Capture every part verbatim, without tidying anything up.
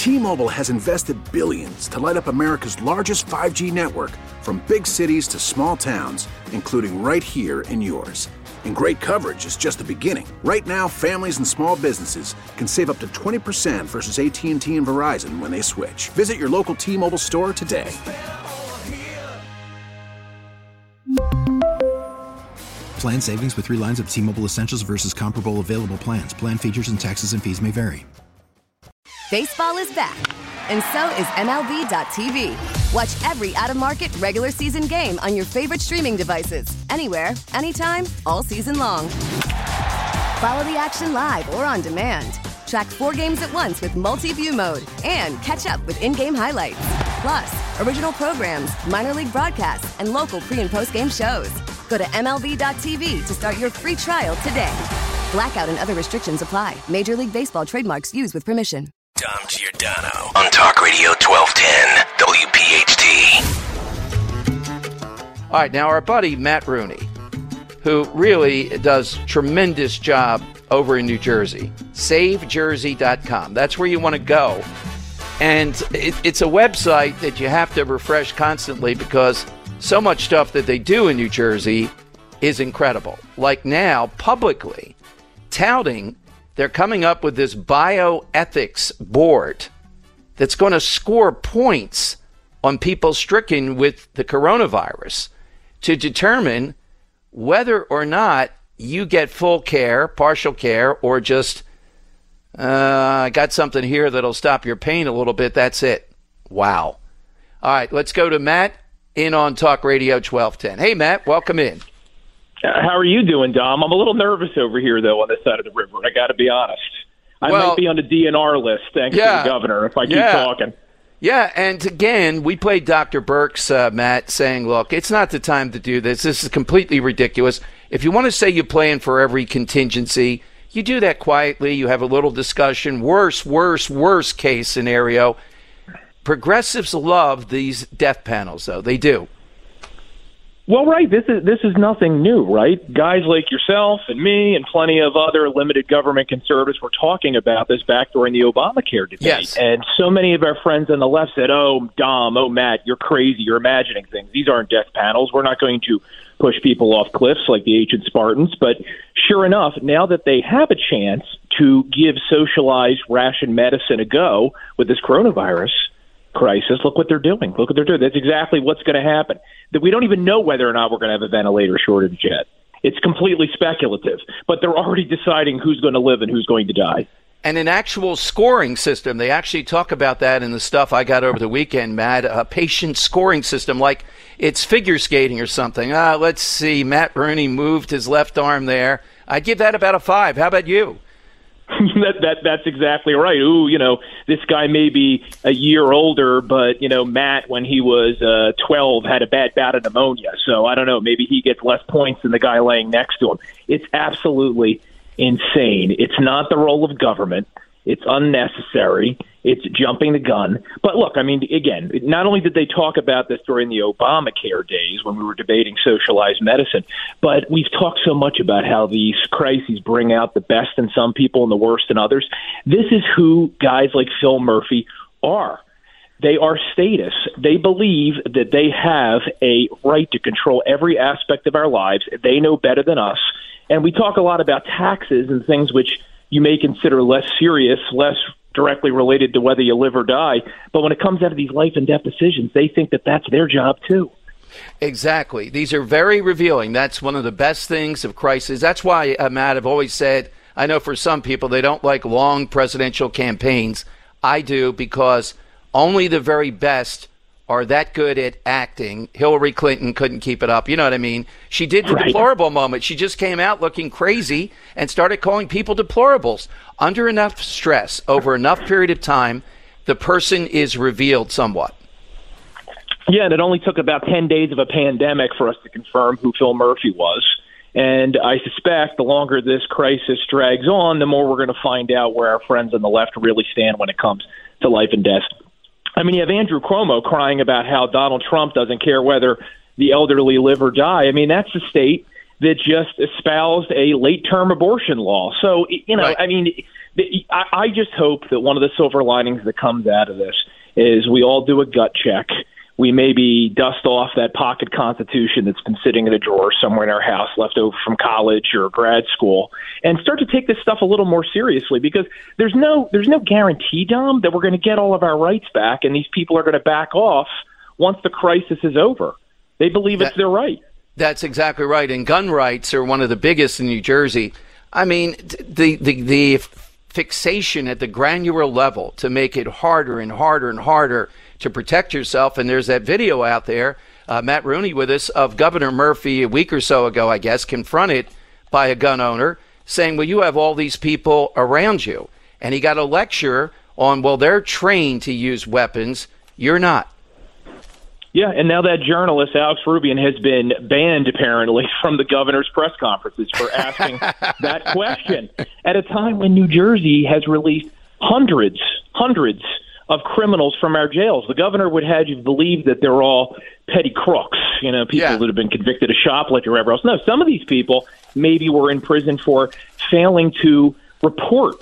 T-Mobile has invested billions to light up America's largest five G network, from big cities to small towns, including right here in yours. And great coverage is just the beginning. Right now, families and small businesses can save up to twenty percent versus A T and T and Verizon when they switch. Visit your local T-Mobile store today. Plan savings with three lines of T-Mobile Essentials versus comparable available plans. Plan features and taxes and fees may vary. Baseball is back, and so is M L B dot T V. Watch every out-of-market regular season game on your favorite streaming devices, anywhere, anytime, all season long. Follow the action live or on demand. Track four games at once with multi-view mode and catch up with in-game highlights. Plus, original programs, minor league broadcasts, and local pre- and post-game shows. Go to M L B dot T V to start your free trial today. Blackout and other restrictions apply. Major League Baseball trademarks used with permission. Dom Giordano on Talk Radio twelve ten W P H T. All right, now our buddy Matt Rooney, who really does tremendous job over in New Jersey, save jersey dot com. That's where you want to go. And it, it's a website that you have to refresh constantly because so much stuff that they do in New Jersey is incredible. Like now, publicly touting they're coming up with this bioethics board that's going to score points on people stricken with the coronavirus to determine whether or not you get full care, partial care, or just, uh, I got something here that'll stop your pain a little bit. That's it. Wow. All right, let's go to Matt in on Talk Radio twelve ten. Hey, Matt, welcome in. Uh, how are you doing, Dom? I'm a little nervous over here, though, on this side of the river. I got to be honest. I well, might be on the D N R list, thanks yeah, to the governor, if I keep yeah. talking. Yeah, and again, we played Doctor Birx, uh, Matt, saying, look, it's not the time to do this. This is completely ridiculous. If you want to say you plan for every contingency, you do that quietly. You have a little discussion. Worst, worst, worst case scenario. Progressives love these death panels, though. They do. Well, right. This is this is nothing new, right? Guys like yourself and me and plenty of other limited government conservatives were talking about this back during the Obamacare debate. Yes. And so many of our friends on the left said, oh, Dom, oh, Matt, you're crazy. You're imagining things. These aren't death panels. We're not going to push people off cliffs like the ancient Spartans. But sure enough, now that they have a chance to give socialized ration medicine a go with this coronavirus crisis, look what they're doing. Look what they're doing. That's exactly what's going to happen. That we don't even know whether or not we're going to have a ventilator shortage yet. It's completely speculative, but they're already deciding who's going to live and who's going to die. And an actual scoring system. They actually talk about that in the stuff I got over the weekend, Matt. A patient scoring system, like it's figure skating or something. Ah, let's see. Matt Rooney moved his left arm there. I'd give that about a five. How about you? that, that that's exactly right. Ooh, you know, this guy may be a year older, but, you know, Matt, when he was uh, twelve, had a bad bout of pneumonia. So I don't know, maybe he gets less points than the guy laying next to him. It's absolutely insane. It's not the role of government. It's unnecessary. It's jumping the gun. But look, I mean, again, not only did they talk about this during the Obamacare days when we were debating socialized medicine, but we've talked so much about how these crises bring out the best in some people and the worst in others. This is who guys like Phil Murphy are. They are statists. They believe that they have a right to control every aspect of our lives. They know better than us. And we talk a lot about taxes and things which you may consider less serious, less directly related to whether you live or die. But when it comes down to these life and death decisions, they think that that's their job too. Exactly. These are very revealing. That's one of the best things of crisis. That's why, uh, Matt, I've always said, I know for some people they don't like long presidential campaigns. I do, because only the very best are that good at acting. Hillary Clinton couldn't keep it up. You know what I mean? She did the right. deplorable moment. She just came out looking crazy and started calling people deplorables. Under enough stress, over enough period of time, the person is revealed somewhat. Yeah, and it only took about ten days of a pandemic for us to confirm who Phil Murphy was. And I suspect the longer this crisis drags on, the more we're going to find out where our friends on the left really stand when it comes to life and death. I mean, you have Andrew Cuomo crying about how Donald Trump doesn't care whether the elderly live or die. I mean, that's the state that just espoused a late-term abortion law. So, you know, right. I mean, I, I just hope that one of the silver linings that comes out of this is we all do a gut check. We maybe dust off that pocket constitution that's been sitting in a drawer somewhere in our house, left over from college or grad school, and start to take this stuff a little more seriously, because there's no there's no guarantee, Dom, that we're going to get all of our rights back, and these people are going to back off once the crisis is over. They believe that, it's their right. That's exactly right. And gun rights are one of the biggest in New Jersey. I mean, the the the fixation at the granular level to make it harder and harder and harder to protect yourself. And there's that video out there, uh, Matt Rooney with us, of Governor Murphy a week or so ago, I guess, confronted by a gun owner saying, well, you have all these people around you. And he got a lecture on, well, they're trained to use weapons. You're not. Yeah, and now that journalist, Alex Rubin, has been banned, apparently, from the governor's press conferences for asking that question at a time when New Jersey has released hundreds, hundreds of criminals from our jails. The governor would have you believe that they're all petty crooks, you know, people yeah. that have been convicted of shoplifting or whatever else. No, some of these people maybe were in prison for failing to report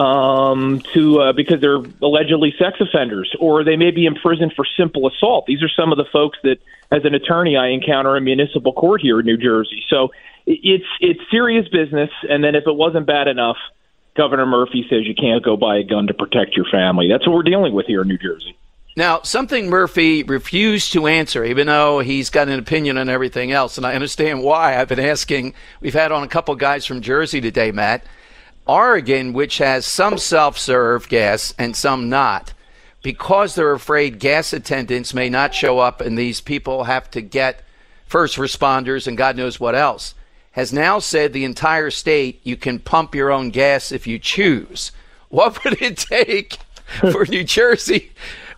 um, to uh, because they're allegedly sex offenders, or they may be in prison for simple assault. These are some of the folks that, as an attorney, I encounter in municipal court here in New Jersey. So it's it's serious business. And then if it wasn't bad enough, Governor Murphy says you can't go buy a gun to protect your family. That's what we're dealing with here in New Jersey. Now, something Murphy refused to answer, even though he's got an opinion on everything else, and I understand why. I've been asking, we've had on a couple guys from Jersey today, Matt. Oregon, which has some self-serve gas and some not, because they're afraid gas attendants may not show up and these people have to get first responders and God knows what else, has now said the entire state you can pump your own gas if you choose. What would it take for New Jersey?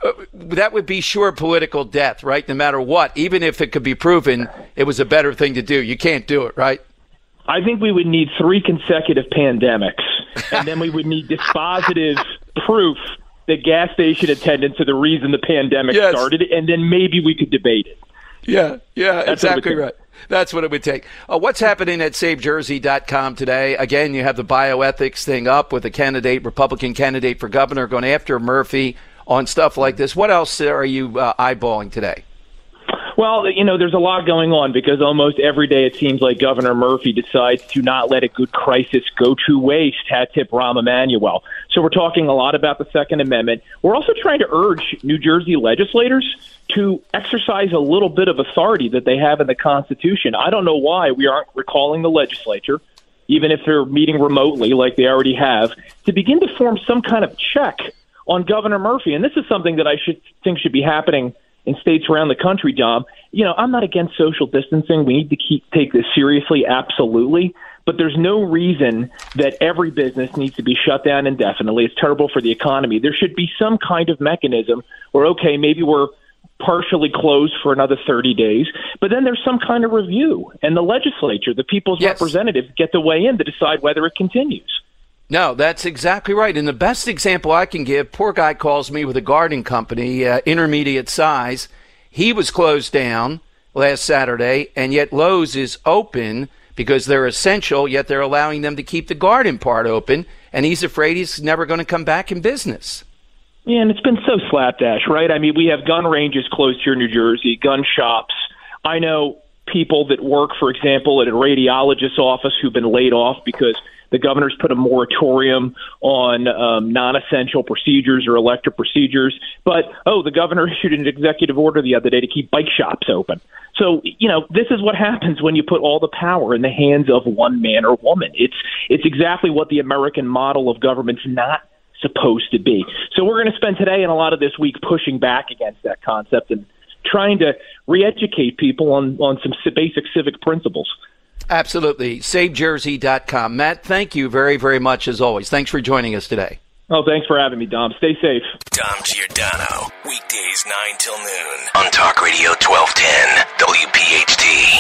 That would be sure political death, right? No matter what, even if it could be proven it was a better thing to do. You can't do it, right? I think we would need three consecutive pandemics, and then we would need dispositive proof that gas station attendants are the reason the pandemic yes. started, and then maybe we could debate it. Yeah, yeah, That's exactly right. That's what it would take. Uh, what's happening at save jersey dot com today? Again, you have the bioethics thing up with a candidate, Republican candidate for governor, going after Murphy on stuff like this. What else are you uh, eyeballing today? Well, you know, there's a lot going on because almost every day it seems like Governor Murphy decides to not let a good crisis go to waste, hat tip Rahm Emanuel. So we're talking a lot about the Second Amendment. We're also trying to urge New Jersey legislators to exercise a little bit of authority that they have in the Constitution. I don't know why we aren't recalling the legislature, even if they're meeting remotely like they already have, to begin to form some kind of check on Governor Murphy. And this is something that I should think should be happening in states around the country, Dom. You know, I'm not against social distancing. We need to keep take this seriously, absolutely. But there's no reason that every business needs to be shut down indefinitely. It's terrible for the economy. There should be some kind of mechanism where, okay, maybe we're partially closed for another thirty days, but then there's some kind of review. And the legislature, the people's yes. representatives, get to weigh in to decide whether it continues. No, that's exactly right. And the best example I can give, poor guy calls me with a gardening company, uh, intermediate size. He was closed down last Saturday, and yet Lowe's is open because they're essential, yet they're allowing them to keep the garden part open, and he's afraid he's never going to come back in business. Yeah, and it's been so slapdash, right? I mean, we have gun ranges closed here in New Jersey, gun shops. I know people that work, for example, at a radiologist's office who've been laid off because the governor's put a moratorium on um, non-essential procedures or elective procedures. But, oh, the governor issued an executive order the other day to keep bike shops open. So, you know, this is what happens when you put all the power in the hands of one man or woman. It's it's exactly what the American model of government's not supposed to be. So we're going to spend today and a lot of this week pushing back against that concept and trying to re-educate people on, on some basic civic principles. Absolutely. save jersey dot com. Matt, thank you very, very much as always. Thanks for joining us today. Oh, thanks for having me, Dom. Stay safe. Dom Giordano, weekdays nine till noon on Talk Radio twelve ten W P H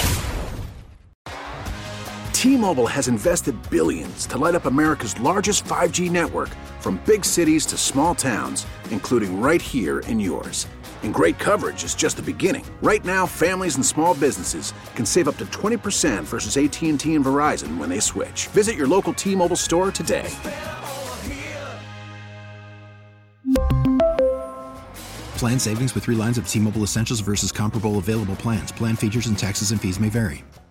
T. T-Mobile has invested billions to light up America's largest five G network, from big cities to small towns, including right here in yours. And great coverage is just the beginning. Right now, families and small businesses can save up to twenty percent versus A T and T and Verizon when they switch. Visit your local T-Mobile store today. Plan savings with three lines of T-Mobile Essentials versus comparable available plans. Plan features and taxes and fees may vary.